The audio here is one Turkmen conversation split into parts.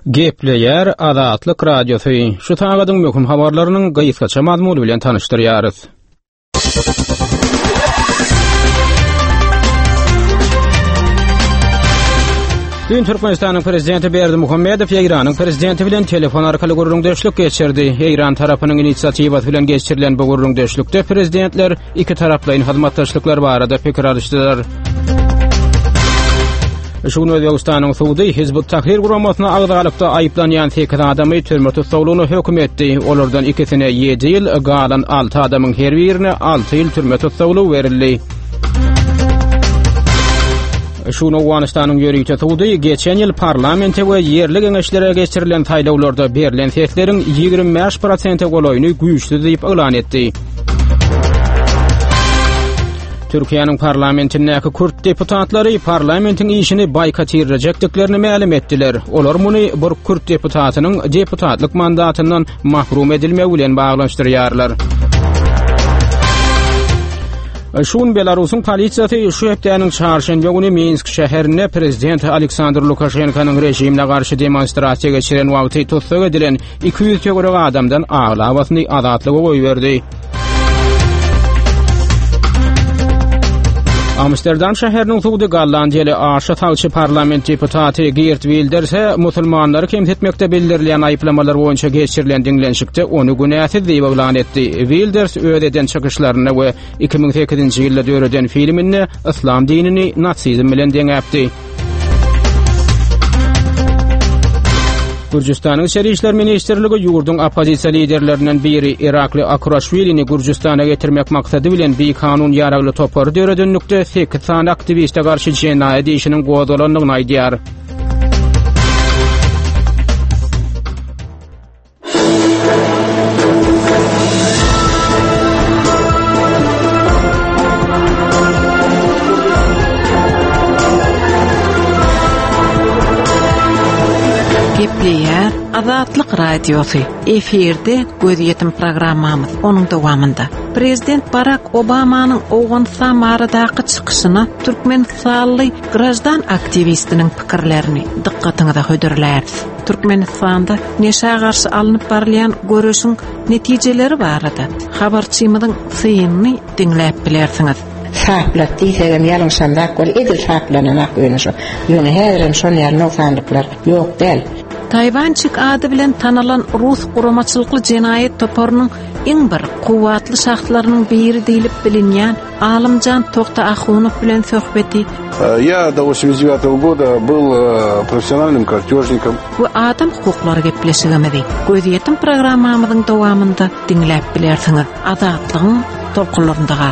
Gepleyer Azatlyk Radiosu. Şu tagadyň möhüm habarlarynyň gyýyskaça mazmuny bilen tanışdyrýarys. Dün Türkmenistanyň prezidenti Berdimuhammedow Eýranyň prezidenti bilen telefon arkaly gurrundaşlyk geçirdi. Eýran tarapynyň inisiatiwaty bilen geçirilen bu gurrundaşlykda prezidentler iki taraplyň hyzmatdaşlyklar barada pikir alışdylar. Şunu Özbegistanyň suwdy Hizbut Tahrir guramasyna agdalykda aýyplanýan 8 adamy türme tutsagyny hökm etdi. Olardan ikisine 7 ýyl, galan 6 adamyň her birine 6 ýyl türme tutsagyny berildi. Şunu Awganistanyň ýörüýte suwdy geçen ýyl parlamente we ýerli geňeşlere geçirilen taýlawlarda berilen sesleriň 25% golaýyny güýçli diýip elan etdi. Türkiýanyň parlamentindäki Kürt deputatlary parlamentiň işini boykot edeceklerini ma'lum etdiler. Olar muny bir Kürt deputatynyň deputatlyk mandatyndan mahrum edilmegi bilen baglanşdyrýarlar. Şun Belarusyň polisiýasy şu hepdeniň çarşamba güni Minsk şäherine prezident Aleksandr Lukashenkanyň rejimine garşy demonstrasiýa geçiren wagty tutsak edilen 200 ýa adamdan aglawasyny azatlyga goýberdi. Amsterdam şäheriniň suwdy Gollandiýaly aşatalçy parlament deputaty Geert Wilders musulmanlary kemsetmekde bildirilen aýyplamalar boýunça geçirilen diňlenşikde onu günäsiz diýip elan etdi. Wilders öýeden çykyşlaryna we 2008-nji ýylda döreden filminde islam dinini natsizm bilen deňäpdi. Gürjistanyň Şerri işler ministrligi ýurdun opozisiýa liderlerinden biri Irakly Akurashvilini Gürjistana getirmek maksady bilen bir kanun ýaragly topary döredinlikde 8 sany aktiviste garşy jenaýat işiniň goýulandygyny aýdýar. Gepleyer Azatlyk Radiosu. Eferde gözýetim programmamyz onuň dowamında. Prezident Barack Obamanyň Awganistan maradaky çykyşyna Türkmenistanly grajdan aktivistiniň pikirlerini dikkatiňize hödürler. Türkmenistanda neşe garşy alınıp barylýan görüşiň netijeleri barada habarçymyzyň synyny dinläp bilersiňiz. Sahplat diýsegem ýalňy sandak bol edil sahlanan akýanyşy. Ýöne häzirem şol ýerine ufandyklar ýok däl. Tayvançyk ady bilen tanalan Rus guramaçylykly jenaýat toparynyň iň bir kuwatly şahtlarynyň biri diýilip bilinýän Alimjan Tokta Ahunow bilen söhbeti. Я до 89 года был профессиональным картежником. Bu adam hukuklary gepleşigimdi. Gözýetim programmamyzyň dowamında dinläp bilersiňiz. Azatlygyň tolkunlarynda gal.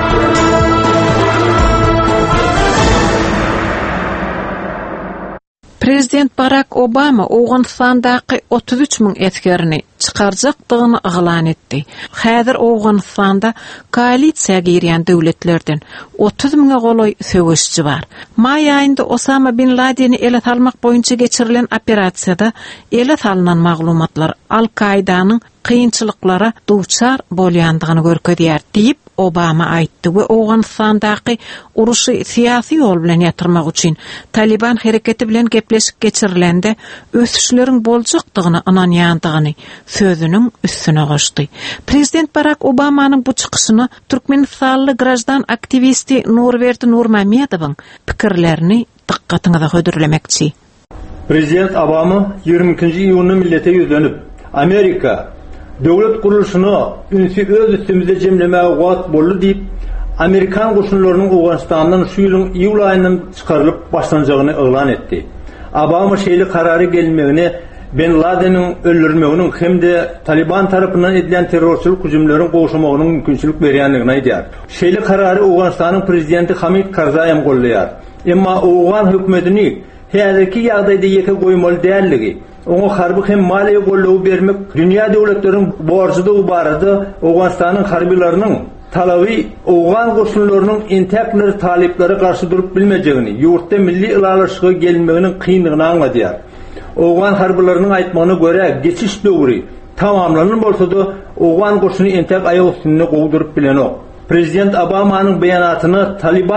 Prezident Barack Obama Awganistandaky 33 000 etkerini çıkarjakdygyny elan etdi. Häzir Awganistanda koalisiýa girýän döwletlerden 30 000 goloy söwüşçi bar. May aýynda Osama bin Laden'i ele salmak boýunça geçirilen operasiýada ele salynan maglumatlar Al-Qaidanyň kıyınçılıklara duçar bolýandygyny görkezýär diýip Obama aýtdy we Awganistandaky uruşy siýasy ýol bilen ýatyrmak üçin Taliban hereketi bilen gepleşik geçirilende ösüşleriň boljakdygyny ananýandygyny sözüniň üstüne goşdy. Prezident Barack Obamanyň bu çykyşyny Türkmenistanly grajdan aktivisti Nurberdi Nurmammedowyň pikirlerini dikkatiňize hödürlemekçi. Prezident Obama 22-nji iýuny millete ýüzlenip Amerika döwlet guruluşyny ünsü öz üstümizde jemlemäge wagt boldy diýip Amerikan goşunlarynyň Awganistandan şu ýylyň iýul aýyndan çykarylyp başlanjagyny elan etdi. Obama şeýle karary gelmegini Ben Laden'in öldürülmeginiň hemde Taliban tarapyndan edilen terrorçylyk hüjümläriniň goşmagynyň mümkinçilik berýändigini aýdýar. Şeýle karary Awganistanyň prezidenti Hamid Karzai gollaýar. Emma Awgan hökümetini häzirki ýagdaýda ýeke goýmaly dälligi, oňa harby hem maliýe gollawy bermek dünýä döwletleriniň borçydygy barada Awganistanyň harbiýlarynyň talaby Awgan goşunlarynyň intäkler talepleri garşy durup bilmejegini, ýurtda milli ilalaşyga gelmeginiň kynlygyny aňladýar. Awgan harbiýlarynyň aýtmagyna görä geçiş döwri tamamlanan bolsa-da Awgan goşuny entek aýag üstünde gowdurup bilenok. Prezident Obamanyň beýanatyny Taliban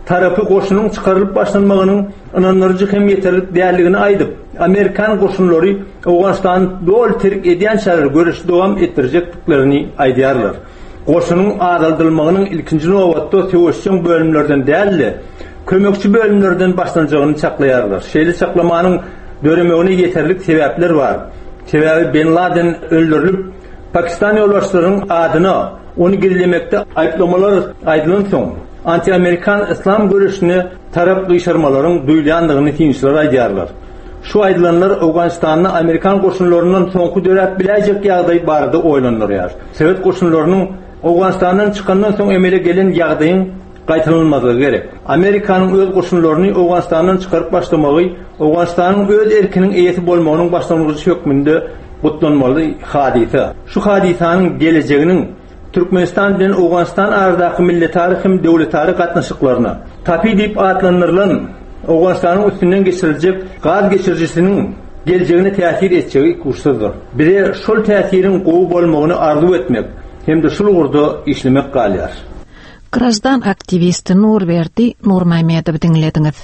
tarapy goşunyň çykarylyp başlanmagynyň ynanyrjy hem ýeterlik däldigini aýdyp, Amerikan goşunlary Awganistany dol terk edýän şäher görüşdi dowam etdirjeklerini aýdýarlar. Goşunyň adaldylmagynyň ilkinji nowatda teoşçun bölümlerden däldi, kömekçi bölümlerden başlanjagyny çaklaýarlar. Şeýle çaklamanyň döremegine ýeterlik sebäpler bar. Sebäbi Bin Laden öldürilip, Pakistan ýolbaşçylarynyň adyna onu gerilemekde aýplamalar aýdylan soň, anti-Amerikan İslam görüşini tarap gıýşarmalaryň duýulýandygyny tinçler aýdýarlar. Şu aýdylanlar Awganistanyň Amerikan goşunlaryndan soňky dörät biläjek ýagdaý barada oýlanýar. Sowet goşunlarynyň Awganistandan çykandan soň emele gelen ýagdaýyň gaýtarylmagy gerek. Amerikanyň öz goşunlaryny Awganistandan çykaryp başlamagy Awganistanyň öz erkiniň eýesi bolmagynyň başlangyjy hökmünde gutlanmaly hadisa. Şu hadisanyň gelejeginiň Türkmenistan bilen Awganistan arasyndaky milletary hem döwletary gatnaşyklaryna tapy diýip atlandyrylan Awganistanyň üstünden geçiriljek gaz geçirjisiniň gelejegine täsir etjegi kursuzdur. Biri şol täsiriň gowy bolmagyny arzu etmek hem de şol urda işlemek galýar. Grazdan aktivisti Nurberdi Nurmahmedow dinlediňiz.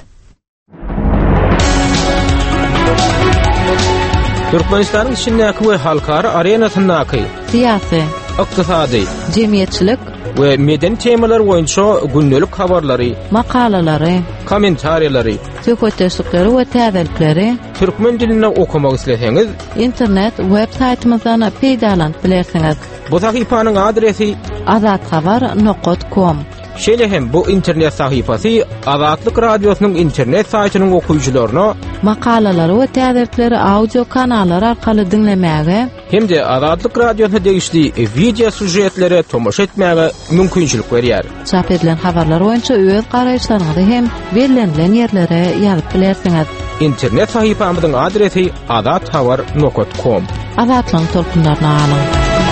Türkmenistanyň içindäki we halkara arenasyndaky Siyasi, iqtisady, jemgyýetçilik we meden temalar boýunça gündelik habarlary, makalalary, kommentariýalary, söhbetleşikleri we täzelikleri türkmen diline okumak isleseňiz, internet web saytymyzdan peýdalanıp bilersiňiz. bu sahypanyň adresi azathabar.com. Şeýle hem bu internet sahypasy Azatlyk radiosynyň internet saýtynyň okuyjylaryna makalalary we täzelikleri audio kanallar arkaly dinlemäge hem de Azatlyk radiosyna degişli video sujetlere tomoş etmäge mümkinçilik berýär. çap edilen habarlar boýunça öz garaýşlaryňyzy hem berilen ýerlere ýazyp bilersiňiz. İnternet sahypamyzyň adresi azathabar.com. Azatlyň tolkunlaryna alyň.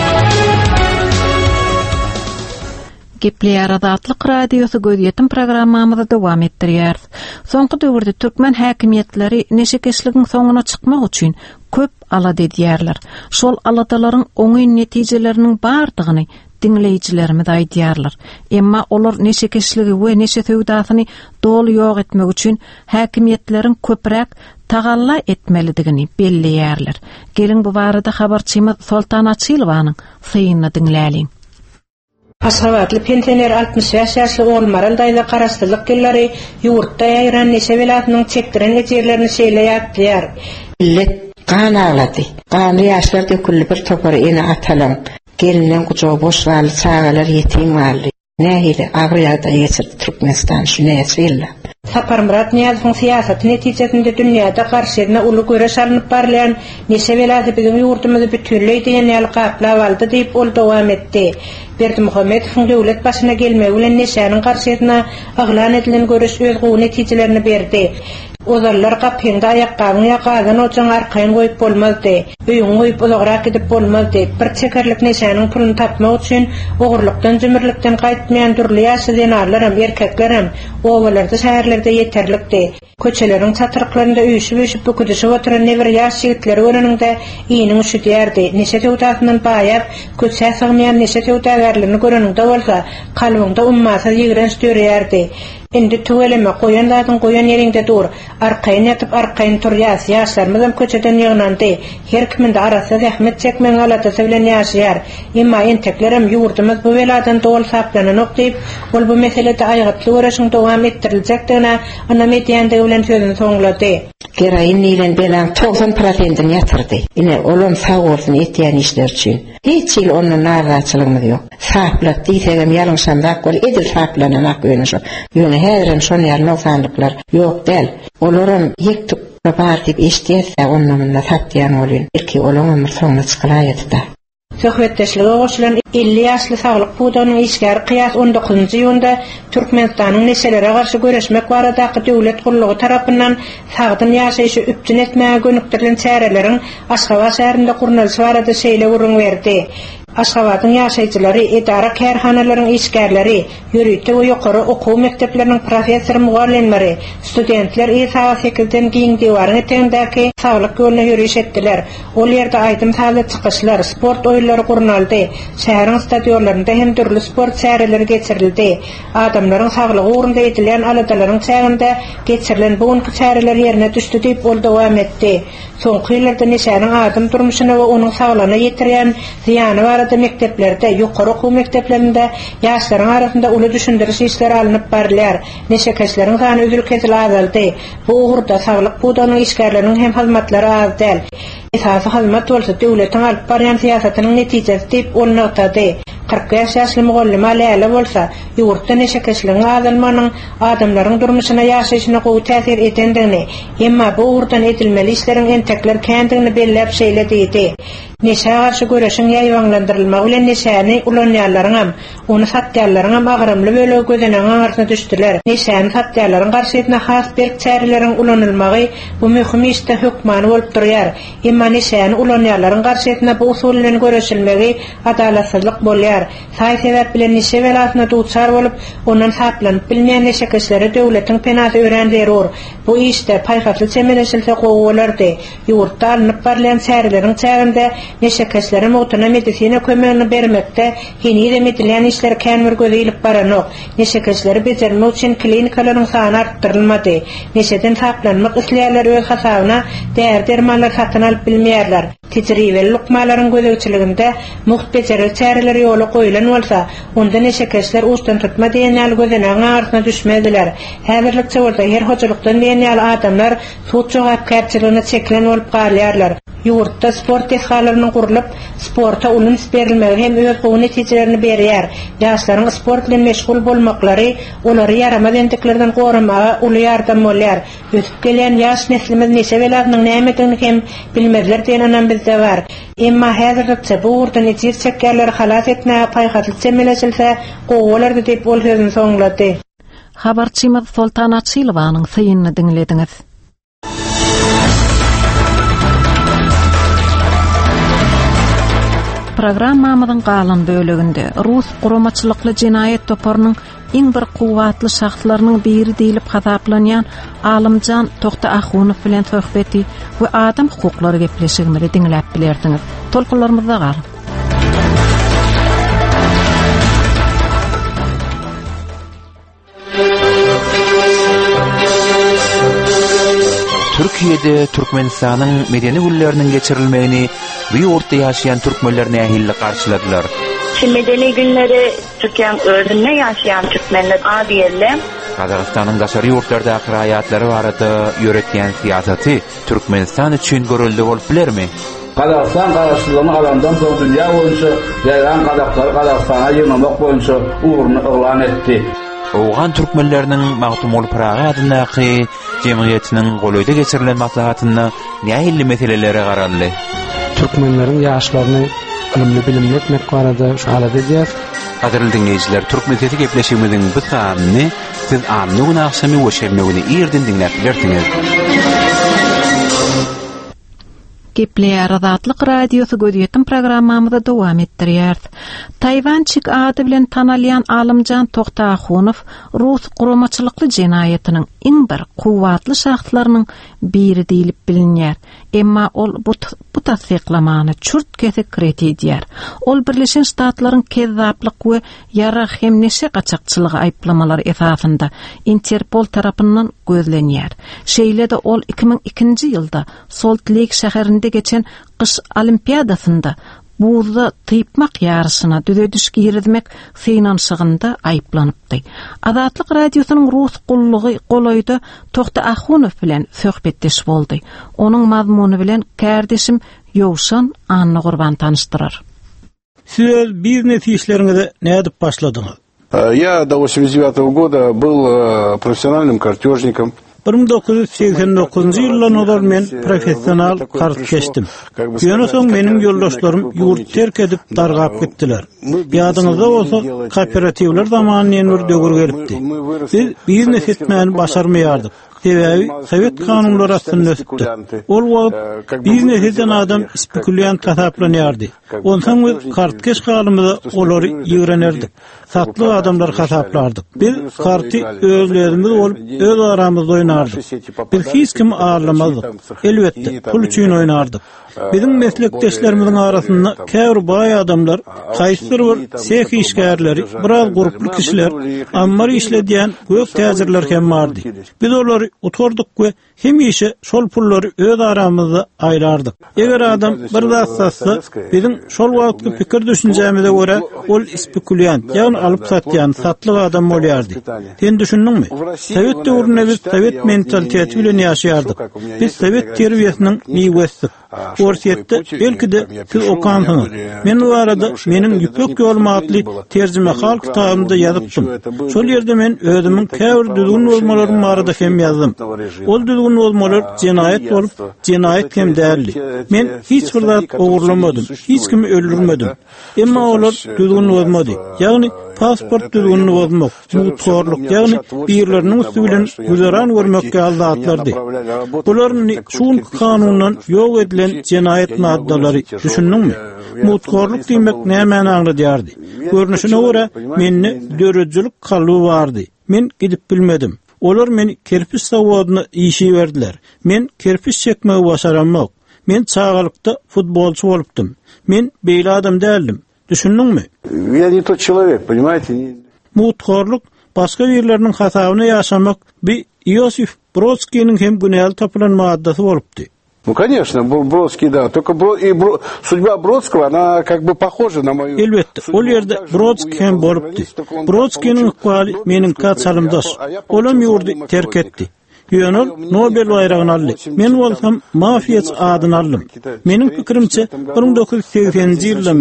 Gepleýär Azatlyk radiosy göz programmamyzda dowam etdirýär. Soňky döwürde türkmen häkimiýetleri neşekeşligiň soňuna çykmak üçin köp alad edýärler. Şol aladalaryň oňy netijeleriniň bardygyny dinleýijilerimiz aýdýarlar. Emma olar neşekeşligi we neşe söwdasyny dolu ýok etmek üçin häkimiýetleriň köpräk tagalla etmelidigini belleýärler. Gelin bu barada habarçymyz Sultan Açylowanyň syýyny dinläliň. Aşgabatly pensioner 65 ýaşly Olmaral daýda garaşdyrlyk gellери ýurtda ýaýran neşe welatynyň çekdiren ejerlerini şeýleýär. Millet kan ağladı. Kanı yaşlar dökülü bir topar ene atalan. Gelinden kucağı boş varlı çağalar yetim varlı. Nehili ağrıyada geçirdi Türkmenistan şu nesvilla. Sapar Murat Niyazowyň siýasaty netijesinde dünýäde garşyna uly göreş alınıp barlayan neşe welaty bizim ýurtymyzy bütünleý diýenýäl gaplap aldy diýip ol dowam etdi. Berdimuhammedowyň döwlet başyna gelmegi bilen neşäniň garşyna aglan edilen göreş öz gowy netijelerini berdi. Ozarlar gapyňda aýakgabyň ýakadan oçan arkaýyn goýup bolmazdy. Öýüň goýup uzagrak edip bolmazdy. Bir çekerlik neşäniň pulyny tapmak üçin ogurlukdan jümirlikden gaýtmaýan türli ýaşy denarlarym, erkeklerim owalarda şäherlerde ýeterlikdi. Köçeleriň çatyryklarynda üýüşüp büküdüşip oturan newer ýaş ýigitler önünde iýiniň üşüdýärdi. Neşe tewdasynyň baýap, köçe sygmaýan neşe tewdagarlaryny göreninde bolsa, kalbyňda ummasa ýigren störýärdi. Indi tuveleme goýanlaryň goýan ýerinde dur. Arkaýyn ýatyp arkaýyn turýas. Ýaşlarymyzam köçeden ýygnandy. Her kiminde arasy zähmet çekmeň alatasy bilen ýaşaýar. Emma enteklerim ýurdumyz bu weladan dol saplanyp diýip, ol bu meselede aýgyply görüşiň dowam etdiriljakdygyna ana medýanda bilen sözüni soňlady. Geraýyn nilen belan 90%-ni ýatyrdy. Ine olam sag bolsun etýän işler üçin. Hiç ýyl onuň narahatçylygymyz ýok. Saplat diýsegem ýalňşandak bol edil saplananak öňüşü. Ýöne häzirem şonu ýalny sanlyklar ýok del. Olaram ýekdik bar diýip eşdiýärse onunla satýan bolýan. Ilki olam ömür soňuna çykylaýdy. Söhbetdeşlige goşulan 50 ýaşly saglyk pudawyň işgär Qiyas 19-njy ýylda Türkmenistanyň neşelere garşy göreşmek baradaky döwlet gurulugy tarapyndan sagdyn ýaşaýyşy üpjün etmäge gönükdirilen çäreleriň Aşgabat şäherinde gurulmagy barada şeýle urun berdi. Aşgabatın ýaşaýjylary, edara kärhanalaryň işgärleri, ýörükde we ýokary okuw mekdepleriniň professor mugallimleri, studentler saat 8-den giň diwaryň etendäki saglyk ýoluna ýürüş etdiler. Ol ýerde aýdym taýda çykyşlar, sport oýunlary gurnaldy. Şäheriň stadionlarynda hem türlü sport säreleri geçirildi. Adamlaryň saglygy ugrunda edilen aladalaryň çäginde geçirilen bugünkü säreler ýerine düşdi diýip ol dowam etdi. Soňky ýyllarda neşäniň adam durmuşyna we onuň saglygyna ýetirýän ziýany barada mekdeplerde, ýokary okuw mekdeplerinde ýaşlaryň arasynda uly düşündiriş işleri alınıp barlar. Neşe kesleriň sany üzülkezil azaldy. Bu ugrda saglyk budanyň işgärleriniň hem hyzmatlary az däl. Esasy hyzmat bolsa döwletiň alyp barýan siýasatynyň netijesi diýip ol notady. 40 ýaşly mugallim Alyla bolsa, ýurtda neşe kesleriň azalmanyň adamlaryň durmuşyna ýaşaýyşyna gowy täsir edendigini, emma bu ugrdan edilmeli işleriň entekler kendigini belläp şeýledi. Neşe garşy göreşiň ýaýwanlandyrylmagy bilen neşäni ulanýarlaryň hem onu satýarlaryň hem agrymly bölegi gözeneň arasynda düşdiler. Neşäni satýarlaryň garşyna has bir çäreleriň ulanylmagy bu möhüm işde hökmany bolup durýar. Emma neşäni ulanýarlaryň garşyna bu usullary göreşilmegi adalatsyzlyk bolýar. Saý sebäp bilen neşe belasyna duçar bolup, ondan saplanyp bilmeýän neşe kişileri döwletiň penasy öğrendirýär. Bu işde paýhasly çemeleşilse gowy bolardy. Ýurtda alınıp barlayan çäreleriň çäginde neşe kişileri mutuna medisina kömegini bermekde hini edilen işler känmir gözelip baranok. Neşe kişileri bejermek üçin klinikalaryň sany artdyrylmady. Neşeden saplanmak isleýärler öz hasabyna där-dermanlar satyn alyp bilmeýärler. Tecrübeli lukmalaryň gözegçiliginde muhbecerli çäreler ýoly goýulan bolsa, onda neşe kişiler ustan tutma diýen gözeneň arasynda düşmediler. Häzirlikçe bolsa her hojalykdan diýen adamlar suç jogapkärçiligine çeklen bolup galýarlar. Ýurtda sport eshalarynyň gurulyp, sporta ulun berilmegi hem öz gowy netijelerini berýär. Ýaşlaryň sport bilen meşgul bolmaklary olary yaramaz enteklerden goramaga uly ýardam bolýar. Ötüp gelen ýaş neslimiz neşe belasynyň nämetini hem bilmezler diýen bizde bar. Emma häzirlikçe bu urdan ejir çekýärler halas etmäge paýhasly çemeleşilse gowy bolardy diýip ol sözüni soňlady. Habarçymyz Sultan Açylowanyň syýyny dinlediňiz. Programmamyzyň galan böleginde Rus guramaçylykly jinayet toparynyň iň bir kuwatly şahslarynyň biri diýilip hazaplanýan Alymjan Tokta Ahunow bilen söhbeti we adam hukuklary gepleşigini dinläp bilerdiňiz. Tolkunlarymyzda gal. Türkiýede Türkmenistanyň medeni günleriniň geçirilmegini bu ýurtda ýaşaýan türkmenler nähilli garşyladylar. Medeni günleri Türkiýanyň özünde ýaşaýan türkmenler adyerle Kazakstanyň daşary ýurtlardaky haýatlary barada ýöretýän siýasaty Türkmenistan üçin görüldi bolup bilermi? Kazakistan garaşlygyny alandan soň dünýä boýunça ýaýan Kazaklar Kazakstana ýygnamak boýunça uğrunu elan etdi. Owgan türkmenleriniň magtum bolup Praga adyndaky jemgyýetiniň goýlyda geçirilen maslahatyna nähilli meseleleri garaldy. Türkmenleriň ýaşlaryny ilmli bilimli etmek barada şu halada edýär. Gaderli dinleyijiler, Türkmenisteti gepleşigimiziň bu sanyny siz amny günahsamy we şermegini ýerden dinläp bilersiňiz. Gepleýär Azatlyk radiosu gödýetim programmamyzda dowam etdirýär. Taýwançyk ady bilen tanalýan Alymjan Tokta Ahunow Rus guramaçylykly jinayetiniň iň bir kuwatly şahslarynyň biri diýilip bilinýär. Emma ol bu tasdiklamany çurt kesik kreditýär. Ol Birleşen Ştatlaryň kezzaplyk we ýarag hem neşe gaçakçylygy aýplamalary esasynda Interpol tarapyndan gözlenýär. Şeýle de ol 2002-nji ýylda Salt Lake şäherinde geçen kış olimpiadasında buzda typmak ýarşyna düzedüş girizmek finanşygynda aýplanypdy. Azatlyk radiosynyň Rus gullugy goloýda Tokta Ahunow bilen söhbetdeş boldy. Onuň mazmuny bilen kärdeşim Ýowşan Anny Gurban tanıştyrar. Siz biznes işleriňizde näde başladyňyz? Я до 89 года был профессиональным картежником. 1989-njy ýyldan olar men professional kart geçdim. Ýöne soň meniň ýoldaşlarym ýurt terk edip dargap gitdiler. Ýadyňyzda bolsa kooperativler zamanyndan bir dögür gelipdi. Biz biznes etmäni başarmaýardyk. Sebebi Sovet kanunları aslında öttü. Ol wagt biznes eden adam spekulyant kasaplanýardy. Ondan biz kartkeş halymyzda olary ýigrenerdik. Satly adamlar kasaplardyk. Biz karty özlerimiz bolup öz aramyzda oýnardyk. Biz hiç kim ağırlamazdyk. Elbetde pul üçin oýnardyk. Bizim meslekdeşlerimizin arasında käwr baý adamlar, kaýsyr bir sek işgärleri, biraz gruply kişiler, ammary işledýän göp täzirler hem bardy. Biz olary oturdyk we hemişe şol pullary öz aramyzda aýrardyk. Eger adam bir zat satsa, bizim şol wagtky pikir düşünjämize görä ol spekulyant, ýa-ni alyp satýan satlyk adam bolýardy. Sen düşündiňmi? Sovet döwründe biz sovet mentaliteti bilen ýaşaýardyk. Biz sovet terbiýesiniň miwesdik. Orsiýetde belki-de siz okansyňyz. Men bu arada meniň ýüpek ýolum adly terjime hal kitabymda ýazypdym. Şol ýerde men özümiň käwr düzgün bolmalaryny barada hem ýazdym. Ol düzgün bolmalar jenaýet bolup, jenaýet hem däldi. Men hiç bir zat ogurlamadym, hiç kimi öldürmedim. Emma olar düzgün bolmady. Ýagny pasport düzgünlüğünü bozmak, mutkorluk, ýagny birleriniň üstü bilen güzeran görmekkä aldatlardy. Bularny şuň kanundan ýok edilen jenaýet maddalary düşündiňmi? Mutkorluk diýmek näme anglydýardy? Görnüşine görä meni dörejçilik kalyby bardy. Men gidip bilmedim. Olar meni kerpiç sawadyna işi berdiler. Men kerpiç çekmegi başaramak. Men çağalykda futbolçu bolupdym. Men beýle adam däldim. Düşündiňmi? Я не тот человек, понимаете? Mutkorluk başga birleriniň hasabyna ýaşamak bir Iosif Brodskiyň hem günäl tapylan maddasy bolupdy. Ну, конечно, Бродский, да. Только судьба Бродского, она как бы похожа на мою... Elbette, ol ýerde Brodski hem bolupdy. Brodskiň ykbaly meniň kaçalymdaş. Olam ýurdy terk etdi. Ýönül Nobel bayragyny aldy. Men bolsam mafiýaçy adyny aldym. Meniň pikirimçe 1980-nji ýylda,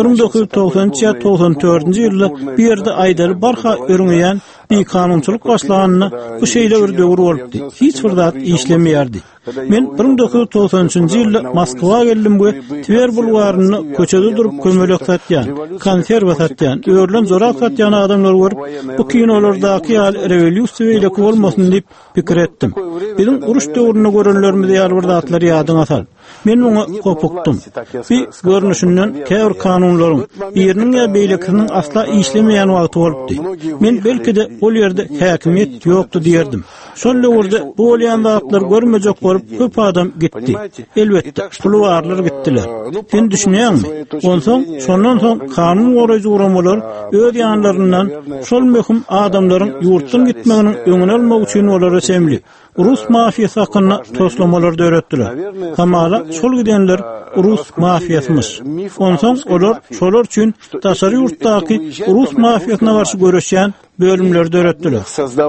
1990-94-nji ýylda bir ýerde aýdary barha örüňýän bir kanunçylyk başlanyny bu şeýle bir döwür bolupdy. Hiç bir zat işlemeýärdi. Men 1993-nji ýylda Moskwa geldim we Tver bulwaryny köçede durup kömelek satýan, konserwa satýan, öýrlen zorak satýan adamlar görüp, bu kinolardaky rewolýusiýa ile bolmasyn diýip pikir etdim. Bizim uruş döwrüne görenlerimiz ýaly bir zatlar ýadyna sal. Men oňa kopukdum. Bir görnüşinden käwr kanunlaryň ýeriniň ýa beýlekiniň asla işlemeýän wagty bolupdy. Men belki-de ol ýerde häkimiýet ýokdy diýerdim. Şol döwürde bu bolýan zatlar görmejek bolup köp adam gitdi. Elbetde pulu barlar gitdiler. Sen düşünýärmi? Şondan soň kanun goraýjy uramalar öz ýanlaryndan şol möhüm adamlaryň ýurtdan gitmeginiň öňüne almak üçin olara semli Rus mafiýasy hakkında toslamalar döretdiler. Hamala şol gidenler Rus mafiýasymyş. Onsoň olar şolar üçin taşary ýurtdaky Rus mafiýasyna garşy görüşýän bölümler döretdiler.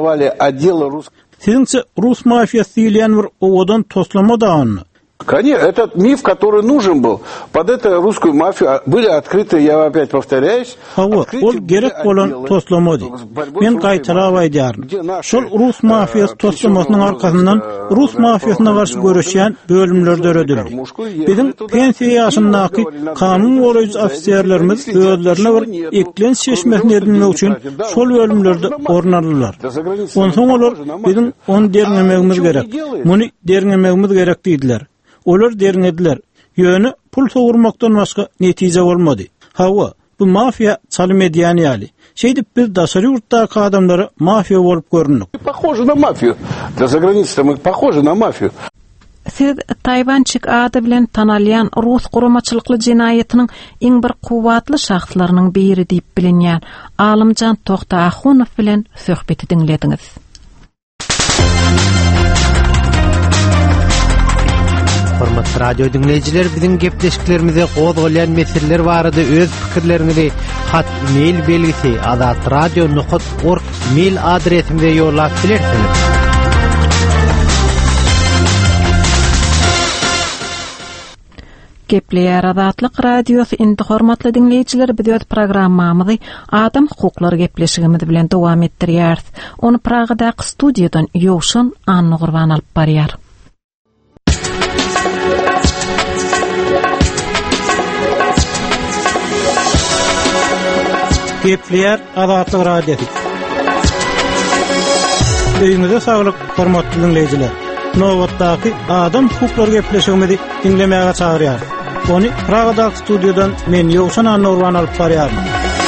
Siziňçe Rus mafiýasy diýilen bir owadan toslama dağını. Конечно, этот миф, который нужен был, под эту русскую мафию были открыты, я опять повторяюсь, ol gerek bolan toslamady. Men gaýtarap aýdýarym. Şol Rus mafiýasy toslamasynyň arkasyndan Rus mafiýasyna garşy görüşýän bölümler döredildi. Bizim pensiýa ýaşyndaky kanun goraýjy ofisiýerlerimiz özlerine bir eklen seçmesini edinmek üçin şol bölümlerde ornaldylar. Onsoň olar bizim on derňemegimiz gerek. Muny derňemegimiz gerek diýdiler. Olar derňediler. Ýöne pul sowurmakdan başga netije bolmady. Hawa, bu mafiýa çalym edýän ýaly. Şeýdip biz daşary ýurtdaky adamlara mafiýa bolup göründik. Похоже на мафию. Да за границей мы похожи на мафию. Siz Tayvançyk ady bilen tanalýan Rus guramaçylykly jenaýetiniň iň bir kuwatly şahslarynyň biri diýip bilinýän Alymjan Tohtahunow bilen söhbeti dinlediňiz. Hormatly radio dinleyijiler, biziň gepleşiklerimize gozgalayan meseleler barada öz pikirlerinizi hat mail belgisi azatradio.org mail adresimize ýollap bilersiniz. Gepleýär Azatlyk radiosu indi hormatly dinleyijiler, biz öz programmamyzy adam hukuklary gepleşigimiz bilen dowam etdirýäris. Onu Pragadaky studiýadan ýowşan Anna Gurban alyp barýar. Gepleýär Azatlyk radiosu. Öýüňize saglyk, hormatly dinleýijiler. Nowatdaky adam hukukları gepleşigimizi dinlemäge çagyrýar. Onu Praga'da stüdyodan men Ýowşan Anurwan alyp barýarmyn.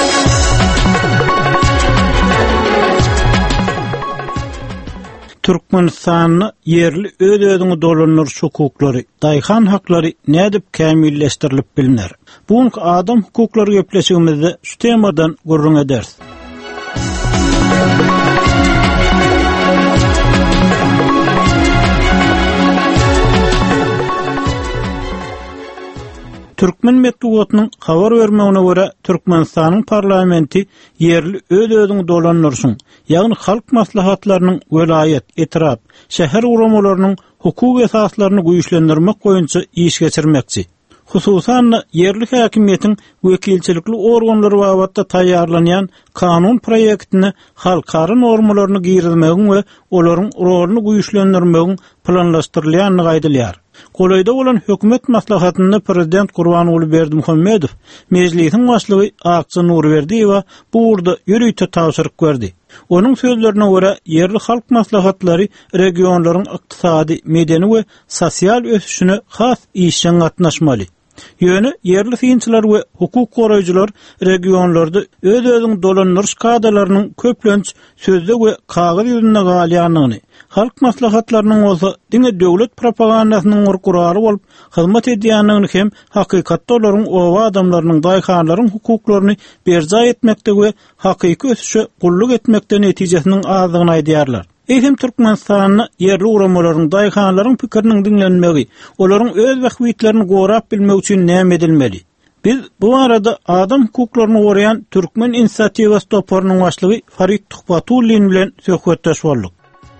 Türkmenistanyň yerli öz-özüňi dolanýar hukuklary, daýhan haklary nädip kämilleşdirilip bilinär. Buňky adam hukukları gepleşigimizde şu temadan gurrun ederiz. Türkmen metbuatynyň habar bermegine görä Türkmenistanyň parlamenti yerli öz-özüňi dolanýarsyň, ýagny halk maslahatlarynyň welayet, etirap, şäher uramalarynyň hukuk esaslaryny güýçlendirmek boýunça iş geçirmekçi. Hususan yerli häkimiýetiň wekilçilikli organlary babatda taýýarlanýan kanun proýektini halkara normalaryny girizmegiň we olaryň roluny güýçlendirmegiň planlaşdyrylýanyny gaýdylýar. Golayda olan hökümet maslahatynda prezident Gurbanoğlu Berdimuhammedow meclisiň başlygy Akça Nurberdiýewa bu urda ýürüýte tapşyryk berdi. Onuň sözlerine görä yerli halk maslahatlary regionlaryň ykdysady, medeni we sosial ösüşine has işe gatnaşmaly. Ýöne yerli synçylar we hukuk goraýjylar regionlarda öz-özüň dolanýar kadrlarynyň köplenç sözde we kagaz ýüzünde galýanyny, halk maslahatlarynyň bolsa diňe döwlet propagandasynyň gurkurary bolup hyzmat edýändigini hem hakykatda olaryň owa adamlarynyň daýhanlaryň hukuklaryny berja etmekde we hakyky ösüşe gulluk etmekde netijesiniň azdygyny aýdýarlar. Eýsem Türkmenistanyň yerli uramalaryň daýhanlaryň pikiriniň dinlenmegi, olaryň öz wagtlaryny gorap bilmek üçin näme edilmeli? Biz bu arada adam hukuklaryny goraýan Türkmen inisiatiwasy toparynyň başlygy Farid Tuhbatullin bilen söhbetdeş boldyk.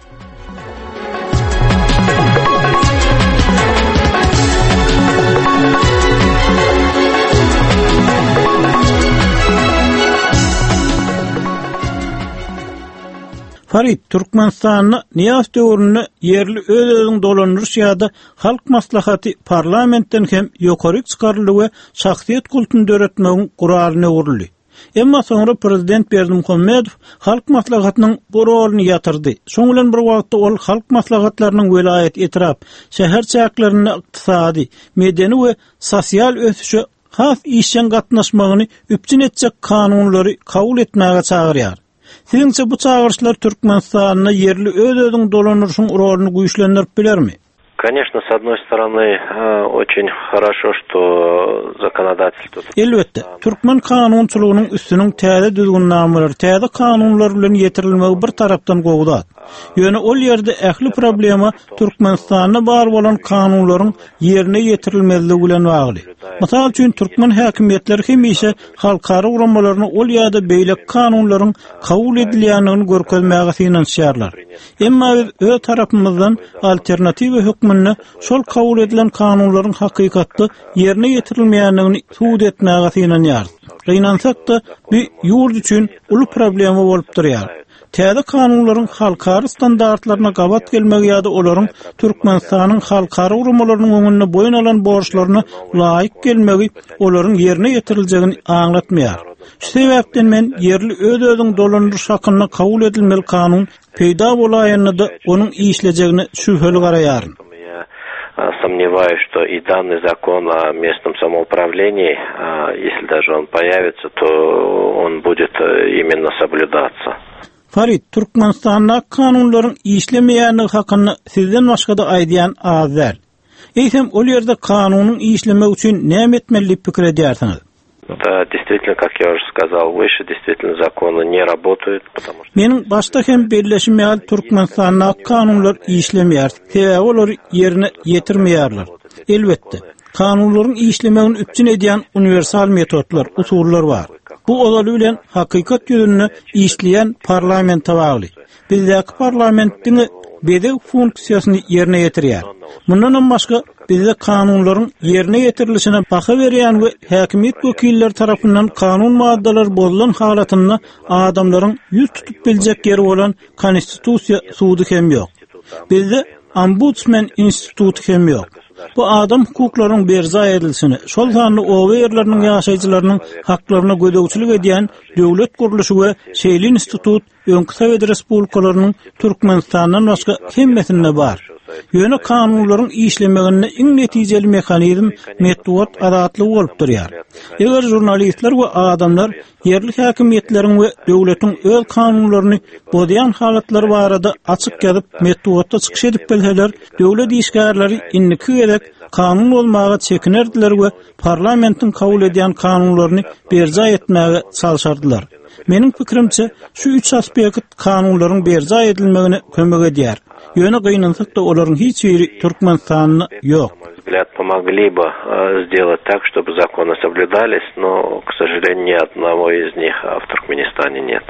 Farid, Türkmenistanyň Niýaz döwründe yerli öz-özüň dolanýar ýa-da halk maslahaty parlamentden hem ýokary çykaryldy we şahsiýet kulturyny döretmegiň guralyny uruldy. Emma soňra prezident Berdimuhammedow halk maslahatynyň bu roluny ýatyrdy. Şoň bilen bir wagtda ol halk maslahatlarynyň welayet, etirap, şäher çäklerini ykdysady, medeni we sosial ösüşe has işen gatnaşmagyny üpçün etjek kanunlary kabul etmäge çagyrýar. Siňçe bu çağırışlar Türkmenistanyň yerli öz-özüň dolanýaryň roluny güýçlendirip bilermi? Конечно, с одной стороны, очень хорошо, что законодательство... Elbette, Türkmen kanunçylygynyň üstüniň täze düzgünnamalary, täze kanunlar bilen ýetirilmegi bir tarapdan gowdat. Ýöne ol ýerde ähli problema Türkmenistanyna bar bolan kanunlaryň ýerine ýetirilmezligi bilen bagly. Mysal üçin Türkmen häkimiýetleri hemişe halkara uramalaryny ol ýa-da beýlek kanunlaryň kabul edilýändigini görkezmäge synanýarlar. Emma biz öz tarapymyzdan alternativ hükmünde şol kabul edilen kanunlaryň hakykatda ýerine ýetirilmeýändigini suud etmäge synanýarys. Reýnansak da bir ýurt üçin uly problema bolup durýar. Täze kanunlaryň halkara standartlaryna gabat gelmegi ýa-da olaryň Türkmenistanyň halkara uramalarynyň öňünde boýun alan borçlaryna laýyk gelmegi olaryň ýerine ýetiriljegini aňlatmaýar. Şu sebäpden men yerli öz-özüň dolanýar hakyna kabul edilmeli kanun peýda bolaýanyny da onuň işlejegini şüpheli garaýaryn. Сомневаюсь, что и данный закон о местном самоуправлении, если даже он появится, то он будет именно соблюдаться. Farid, Türkmenistanyň kanunlaryň işlemeýändigi hakyna sizden başga da aýdýan azlar. Eýsem ol ýerde kanunyň işlemek üçin näme etmeli pikir edýärsiňiz? Да, действительно, как я уже сказал выше, действительно законы не работают, потому что... Menin başta hem belleşmeýär Türkmenistanyň kanunlar işlemeýär, sebäbi olar ýerine ýetirmeýärler. Elbetde, kanunlaryň işlemegini üpçün edýän universal metodlar, usullar bar. Bu olaly bilen hakykat ýüzünde işleýän parlamentde bagly. Bizdäki parlamentdiň bedel funksiýasyny ýerine ýetirýär. Mundan başga bizde kanunlaryň ýerine ýetirilişine baha berýän we häkimiýet wekilleri tarapyndan kanun maddalary bozulan halatyna adamlaryň ýüz tutup biljek ýeri bolan konstitusiýa sudy hem ýok. Bizde ombudsman instituty hem ýok. Bu adam hukuklarynyň berza edilsini, şol sanly owa ýerleriniň ýaşaýjylarynyň haklaryna gödäwçilik edýän döwlet gurulşy we şeýle institut öňkü Sowet Respublikalarynyň Türkmenistandan başga hemmetinde bar. Ýöne kanunlaryň işlemegine iň netijeli mehanizm metod adatly bolup durýar. Eger jurnalistler we adamlar yerli häkimetleriň we döwletiň öz kanunlaryny bodyan halatlar barada açyk ýazyp metodda çykyş edip belseler, döwlet işgärleri inniki gerek kanun bolmagy çekinerdiler we parlamentiň kabul edýän kanunlaryny berza etmäge çalışardylar. Meniň pikirimçe şu üç aspekt kanunlaryň berza edilmegine kömek edýär. Ýöne gynansak da olaryň hiç biri Türkmenistanyň ýok. Взгляд помогли бы сделать так, чтобы законы соблюдались, но, к сожалению, ни одного из них в Туркменистане нет.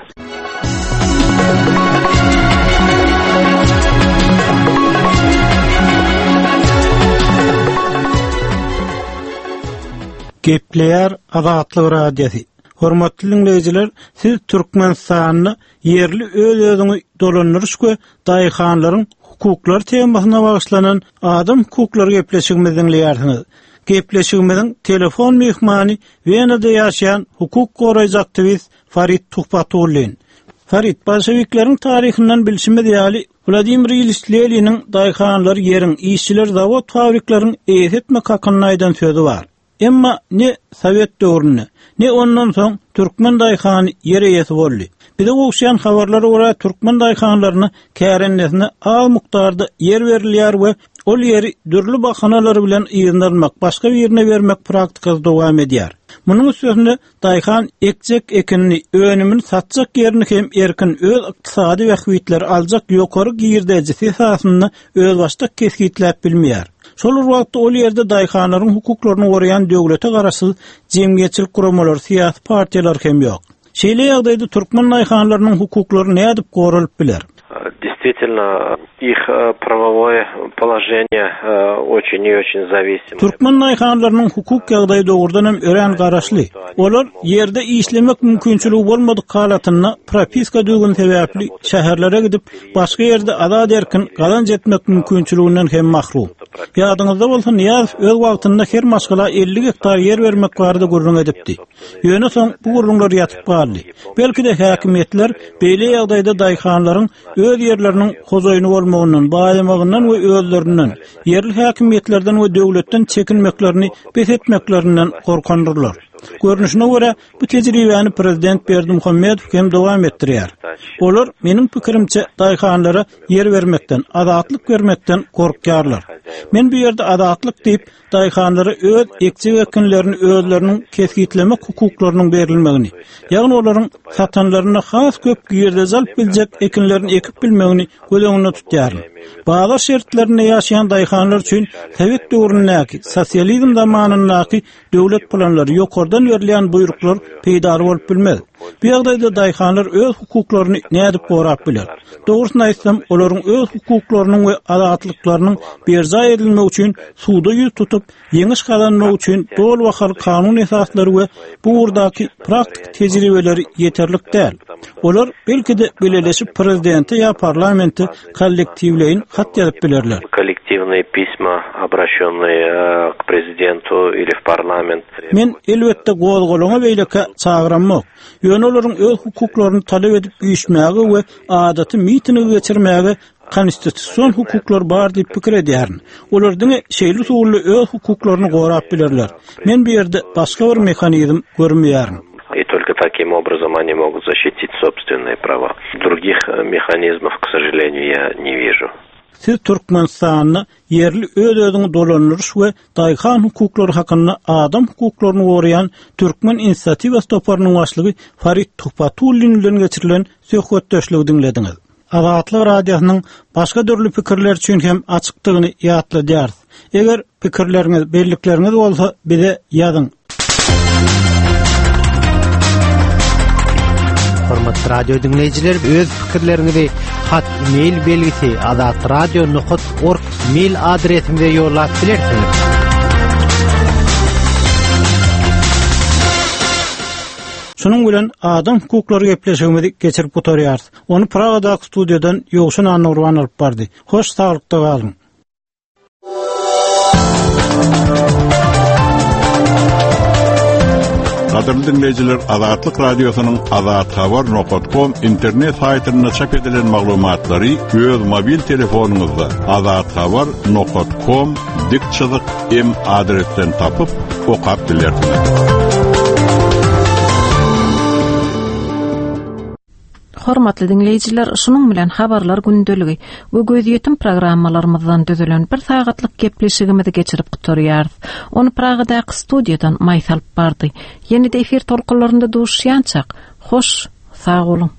Gepleýär Azatlyk radiosi. Hormatly dinleýijiler, siz Türkmenistanyny yerli öz-özüňi dolandyryş we daýhanlaryň hukuklar temasyna bagyşlanan adam hukuklary gepleşigimizi dinleýärsiňiz. Gepleşigimiziň telefon mehmany Wenada ýaşaýan hukuk goraýjy aktivist Farid Tuhpatullin. Farid, bolşewikleriň taryhynyň bilşimi diýeli Vladimir Ilyich Leniniň daýhanlar ýeriň işçiler zawod fabriklaryň eýetmek hakyny aýdan sözi bar. Emma ne Sowet döwrüne, ne ondan soň Türkmen daýhany ýere ýeti boldy. Bize oňşaýan habarlara görä Türkmen daýhanlaryny kärennesine az mukdarda yer berilýär we ol ýeri dürli bahanalary bilen ýygnalmak, başga birine bermek praktikasy dowam edýär. Munyň üstüne daýhan ekjek ekinini, önümini satjak ýerini hem erkin öz ykdysady wagtlar aljak ýokary girdejisi esasyny öz başda kesgitläp bilmeýär. Şol wagtda ol ýerde daýhanlaryň hukuklaryny goraýan döwlete garaşy jemgyýetçilik guramalary, syýasy partiýalar hem ýok. Şeýle ýagdaýda Türkmen daýhanlarynyň hukuklary nädip goralyp biler? Действительно, их правовое положение очень и очень зависимо. Türkmen daýhanlarynyň hukuk ýagdaýy dogrudan hem ören garaşly. Olar ýerde işlemek mümkinçiligi bolmadyk halatyna propiska döwgün sebäpli şäherlere gidip başga ýerde azad erkin gazanç etmek mümkinçiliginden hem mahrum. Ýadyňyzda bolsa Niýaz öz wagtynda her maşgala 50 hektar ýer bermek barada gurrun edipdi. Ýöne soň bu gurrunlar ýatyp galdy. Belki de häkimetler beýle ýagdaýda daýhanlaryň öz ýerleriniň hojaýyny bolmagyndan, baýlamagyndan we özlerinden, yerli häkimetlerden we döwletden çekinmeklerini, besetmeklerinden gorkandyrlar. Görnüşine göre bu tejribäni prezident Berdimuhammedow hem dowam etdirýär. Olar meniň pikirimçe daýhanlara yer bermekden, adatlyk bermekden gorkýarlar. Men bu ýerde adatlyk diýip daýhanlara öz ekçi ekinlerini özleriniň kesgitlemek hukuklarynyň berilmegini, ýagny olaryň satanlaryna has köp ýerde zalyp biljek ekinlerini ekip bilmegini gözeňinde tutýar. Bazı şertlerine ýaşaýan daýhanlar üçin Sowet döwründäki, sosializm zamanyndaky döwlet planlary ýokardan berilýän buyruklar peýda bolup bilmez. Bu ýagdaýda daýhanlar öz hukuklaryny nädip gorap biler? Dogrusyny aýtsam, olaryň öz hukuklarynyň we adatlyklarynyň berza edilmegi üçin suwda ýüz tutup, ýeňiş kazanmak üçin dol wahal kanun esaslary we bu urdaky praktik tejribeleri ýeterlik däl. Olar belki de beleleşip prezidente ýa parlamenti kollektivleýin hat ýazyp bilerler. Коллективные письма, обращенные к президенту или в парламент. Men elbetde gozgolana beýleke çağıranmak. Ýöne olaryň öz hukuklaryny talap edip ýyşmäge we adaty mitini geçirmäge konstitusiýon hukuklar bar diýip pikir edýär. Olaryň şeýle usuly öz hukuklaryny gorap bilerler. Men bu ýerde başga bir mehanizm görmeýärim. И только таким образом они могут защитить собственные права. Других механизмов, к сожалению, я не вижу. Siz Türkmenistanyny yerli öz-özüňi dolandyryş we daýhan hukuklary hakyna adam hukuklaryny goraýan Türkmen inisiatiwa toparynyň başlygy Farid Tuhpatullin bilen geçirilen söhbetdeşligi dinlediňiz. Azatlyk radiosynyň başga dürli pikirler üçin hem açykdygyny ýatladýar. Eger pikirleriňiz, bellikleriniz bolsa bize ýazyň. Hormatly radio dinleyijiler, öz pikirlerinizi hat mail belgisi azatradio.org mail adresimizde ýollap bilersiňiz. Şunun bilen adam hukuklary gepleşigimizi geçirip oturýar. Onu Pragadaky studiýadan Ýogşun Anurwan alyp bardy. Hoş, saglykda galyň. Gaderli dinleyiciler, Azatlyk Radiosynyň azathabar.com internet saýtyna çap edilen maglumatlary öz mobil telefonuňyzda azathabar.com dik_m adresinden tapyp okap bilersiniz. Hormatly dinleyijiler, şunun bilen habarlar gündeligi we gözýetim programmalarymyzdan düzülen bir sagatlyk gepleşigimizi geçirip gutarýarys. Onu Pragadaky studiýadan maýsalyp bardy. Ýeni-de efir tolkunlarynda duşýançak. Hoş, sag bolun.